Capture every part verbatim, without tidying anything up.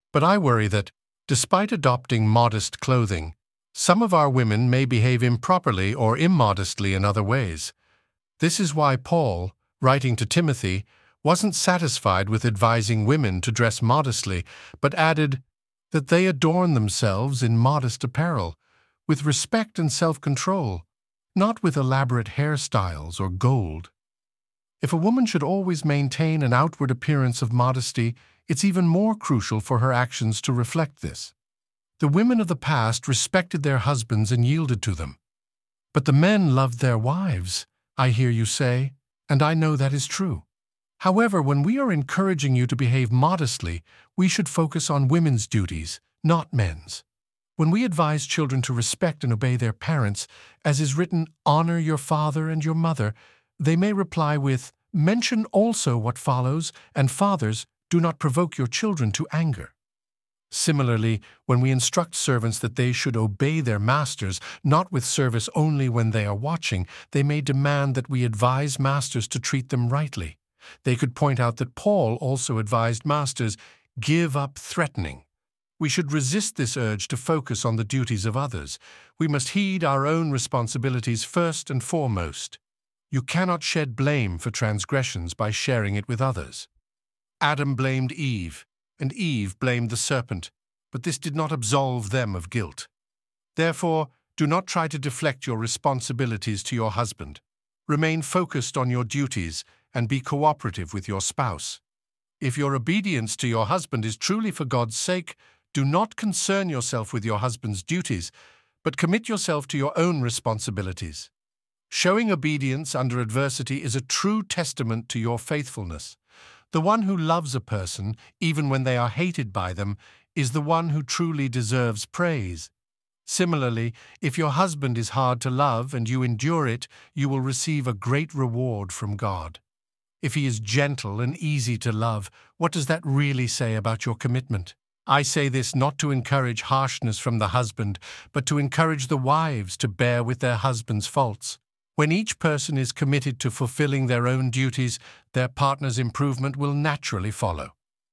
But I worry that, despite adopting modest clothing, some of our women may behave improperly or immodestly in other ways. This is why Paul, writing to Timothy, wasn't satisfied with advising women to dress modestly, but added that they adorn themselves in modest apparel, with respect and self-control, not with elaborate hairstyles or gold. If a woman should always maintain an outward appearance of modesty, it's even more crucial for her actions to reflect this. The women of the past respected their husbands and yielded to them. But the men loved their wives, I hear you say, and I know that is true. However, when we are encouraging you to behave modestly, we should focus on women's duties, not men's. When we advise children to respect and obey their parents, as is written, "Honor your father and your mother," they may reply with, "Mention also what follows, and fathers, do not provoke your children to anger." Similarly, when we instruct servants that they should obey their masters, not with service only when they are watching, they may demand that we advise masters to treat them rightly. They could point out that Paul also advised masters, "Give up threatening." We should resist this urge to focus on the duties of others. We must heed our own responsibilities first and foremost. You cannot shed blame for transgressions by sharing it with others. Adam blamed Eve, and Eve blamed the serpent, but this did not absolve them of guilt. Therefore, do not try to deflect your responsibilities to your husband. Remain focused on your duties and be cooperative with your spouse. If your obedience to your husband is truly for God's sake, do not concern yourself with your husband's duties, but commit yourself to your own responsibilities. Showing obedience under adversity is a true testament to your faithfulness. The one who loves a person, even when they are hated by them, is the one who truly deserves praise. Similarly, if your husband is hard to love and you endure it, you will receive a great reward from God. If he is gentle and easy to love, what does that really say about your commitment? I say this not to encourage harshness from the husband, but to encourage the wives to bear with their husband's faults. When each person is committed to fulfilling their own duties, their partner's improvement will naturally follow.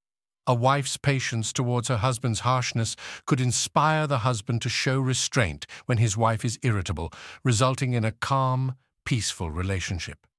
A wife's patience towards her husband's harshness could inspire the husband to show restraint when his wife is irritable, resulting in a calm, peaceful relationship.